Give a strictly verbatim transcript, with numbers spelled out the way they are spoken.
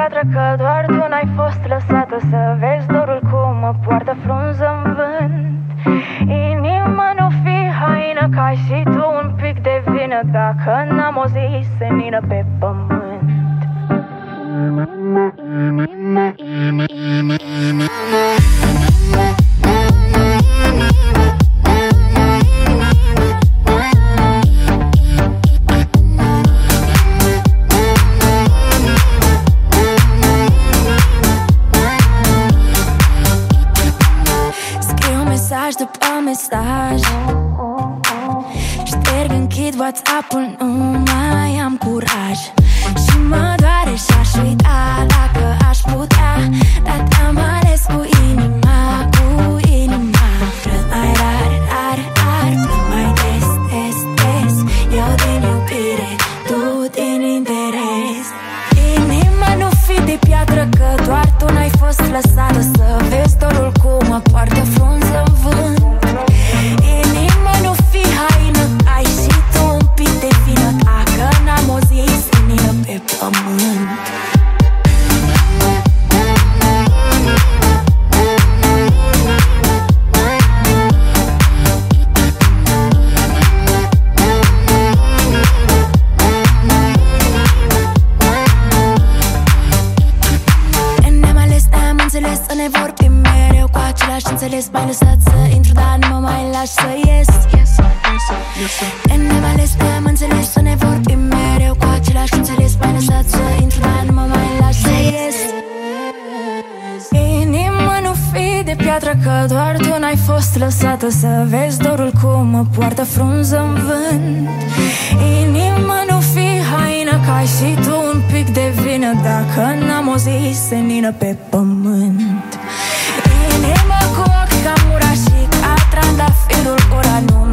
piatră că doar tu n-ai fost lăsată să vezi dorul cum mă poartă frunză-n vânt. Inima nu fi haină, că ai și tu un pic de vină dacă n-am o zi senină pe pământ. După mesaj șterg, închid WhatsApp-ul, nu mai am curaj. Și mă doare și-aș uita dacă aș putea, dar te-am ales cu inima, cu inima. Plâng mai rar, rar, rar, plâng mai des, des, des. Eu din iubire, tu din interes. Inima nu fi de piatră că doar tu n-ai fost lăsată să vezi dorul cum mă poartă frunză-n vânt. Inima nu fi haină, ai și tu un pic de vină dacă n-am o zi senină pe pământ. Ne-am ales, ne-am înțeles să ne vorbim mereu cu același înțeles. M-ai lăsat să intru, dar nu mă mai lași să ies. Ne-am ales, ne-am înțeles să ne vorbim mereu cu același înțeles. M-ai lăsat să intru, dar nu mă mai lași să ies. Inima nu fi de piatră că doar tu n-ai fost lăsată să vezi dorul cum mă poartă frunză-n vânt. Inima nu fi haină, că ai și tu un pic de vină dacă n-am o zi senină pe pământ. Inima cu ochi ca mura și ca trandafirul ura nu